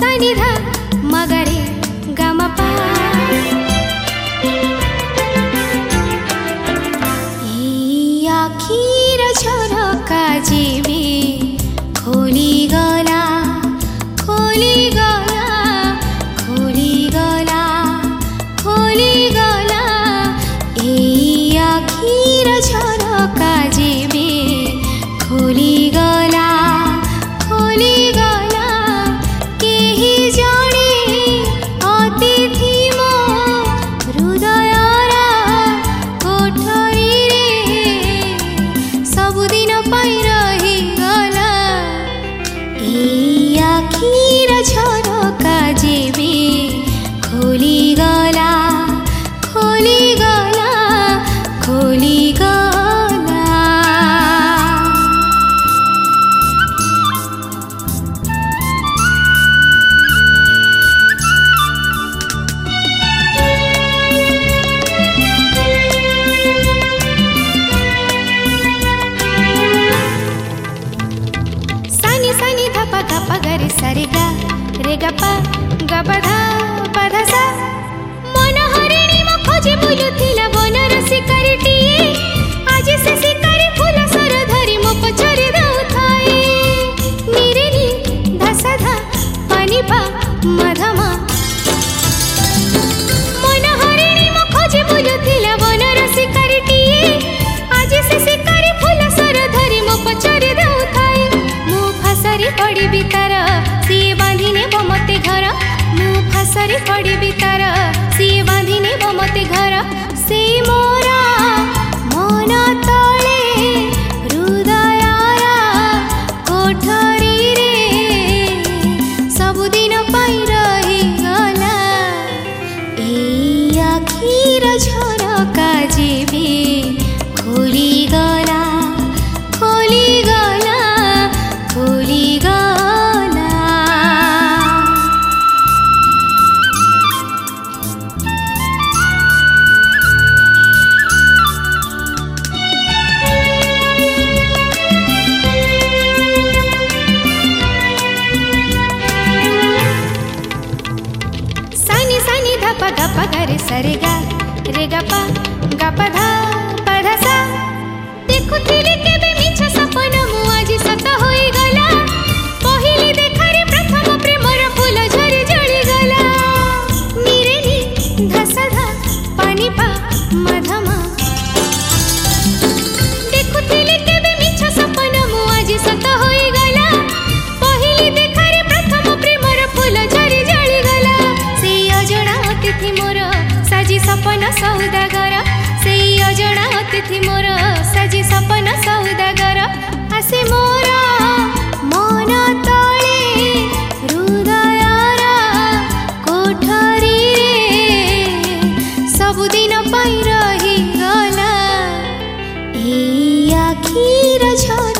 सनिधा मगरे गमपा आखिर झरका जेबे खोली गला खोली गला खोली गला खोली गला आखिर झरका जेबे खोली गला खोली गला केही जणे अतिथि मो हृदयरा कोठरी सबुदिन पाई रही गला आखिर झरका जेबे खोली गला खोली गला खोली गला। सनी धप धप गरे सरे गा रे गा पा गा पधा पधा सा मन हरिणी मो खोजे बुलुथिला बनर शिकारीटिए आज से शिकारी फूल सर धरी मो पछरे दउथाए निरेनी धसा धा पानी पा मधमा मन हरिणी मो खोजे बुलुथिला बनर शिकारीटिए आज से शिकारी फूल सर धरी मो पछरे दउथाए फासरी पड़ी बितार सी बांधिने मते घर मु फासरी पड़ी बितार सी बांधिने मते घर से मोरा मन तले हृदयरा कोठरी रे सबुदिन पाई रही गला आखिर झरका जेबे खोली गला खोली गला खोली गला। सनी धप धप गरे सरे गा रे गा पा गा पधा पधा सा देखुथिली केबे मिछ सपन मु आज सत होई गला पहिली देखारे प्रथम प्रेमर फूल झरी जली गला निरेनी धसधा पानी पा मधमा देखुथिली केबे मिछ सपन मु आज सत होई गला पहिली देखारे प्रथम प्रेमर फूल झरी जली गला से अजणा अतिथि मोर साजी सपन सौदागर से अजणा अतिथि मोर साजी सपन सौदागर आसे मोरा मन तले हृदयरा कोठरी रे सबुदिन पाई रही गला आखिर झरका